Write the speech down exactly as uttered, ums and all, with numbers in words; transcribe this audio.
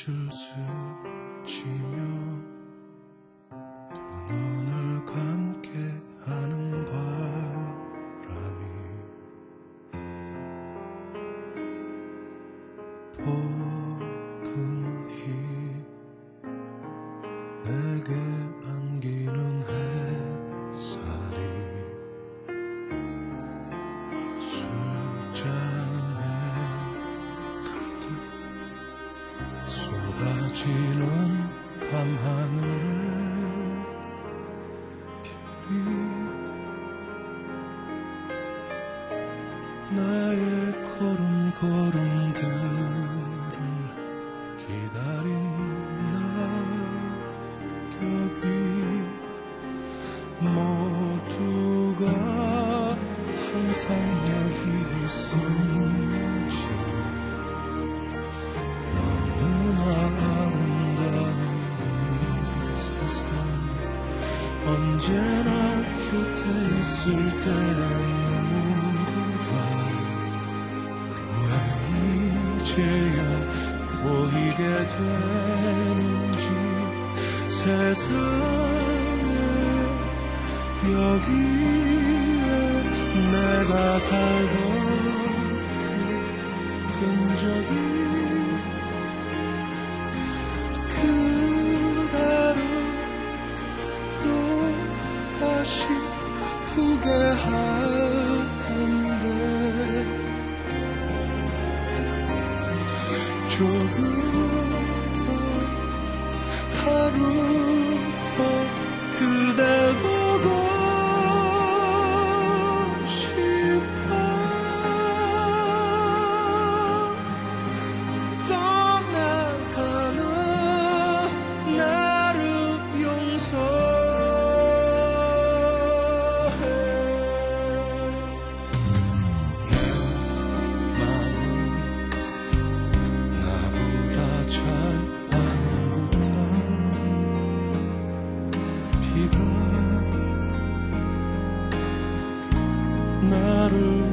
빛을 스치며 두 눈을 감게 하는 바람이 포근히 내게 안기는 햇살이 술잔에 가득 쏟아지는 밤하늘에 별이 나의 걸음걸음들을 기다린 낙엽이 모두가 항상 여기 있었는지 너무나 아름다운 이 세상 언제나 곁에 있을 때 모두 다 왜 이제야 보이게 되는지 세상에 여기에 내가 살던 그 흔적이 그대로 또 다시 아프게 할 텐데 조금 더 하루 더 그댈 보고 싶어 떠나가는 나를 용서해 내 마음 나보다 잘 아는 듯한 비가 나를